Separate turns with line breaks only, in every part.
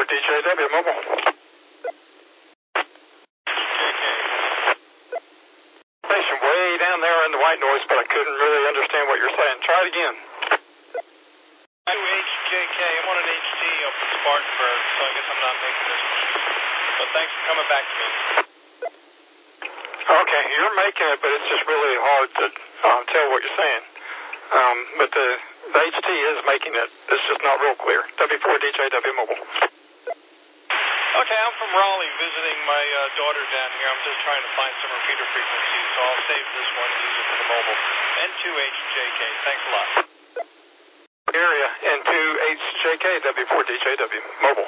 DJW Mobile. Station way down there in the white noise, but I couldn't really understand what you're saying. Try it again.
2HJK. I'm on an HT up in Spartanburg, so I guess I'm not making this one. But thanks for coming back to me.
Okay, you're making it, but it's just really hard to tell what you're saying. But the HT is making it. It's just not real clear. W4DJW Mobile.
Okay, I'm from Raleigh visiting my daughter down here. I'm just trying to find some repeater frequencies, so I'll save this one and use it for the mobile. N2HJK. Thanks a lot.
Area N2HJK W4DJW Mobile.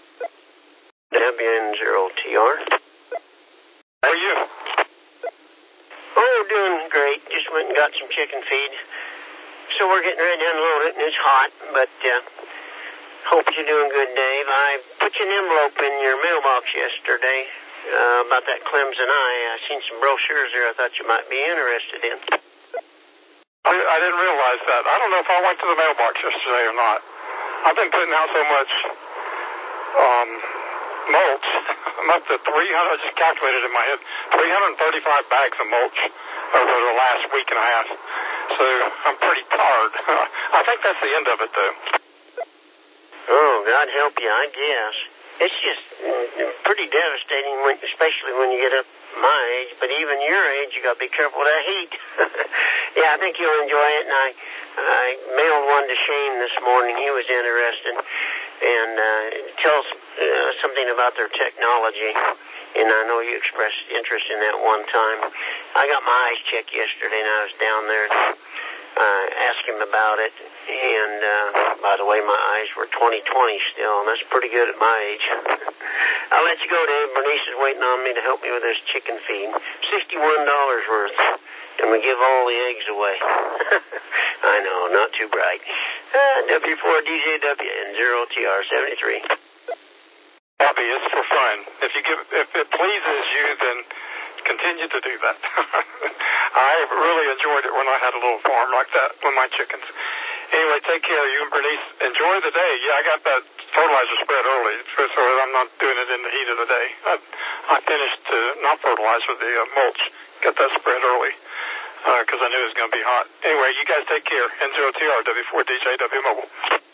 WN0TR.
How are you?
Oh, doing great. Just went and got some chicken feed. So we're getting ready to unload it, and it's hot, but hope you're doing good, Dave. I put you an envelope in your mailbox yesterday about that Clemson eye. I seen some brochures there I thought you might be interested in.
I didn't realize that. I don't know if I went to the mailbox yesterday or not. I've been putting out so much mulch. I'm up to 300, I just calculated in my head, 335 bags of mulch over the last week and a half. So I'm pretty tired. I think that's the end of it, though.
Oh, God help you, I guess. It's just pretty devastating, especially when you get up my age, but even your age, you got to be careful of that heat. Yeah, I think you'll enjoy it, and I mailed one to Shane this morning. He was interested, and it tells something about their technology, and I know you expressed interest in that one time. I got my eyes checked yesterday, and I was down there asked him about it, and by the way, my eyes were 20/20 still, and that's pretty good at my age. I'll let you go, Dave. Bernice is waiting on me to help me with this chicken feed. $61 worth, and we give all the eggs away. I know, not too bright. W4DJW and 0TR73.
Happy, it's for fun. If it pleases you, then continue to do that. I really enjoyed it when I had a little farm like that with my chickens. Anyway, take care. You and Bernice, enjoy the day. Yeah, I got that fertilizer spread early, so I'm not doing it in the heat of the day. I finished not fertilizer, the mulch. Got that spread early because I knew it was going to be hot. Anyway, you guys take care. N0TR W4DJW Mobile.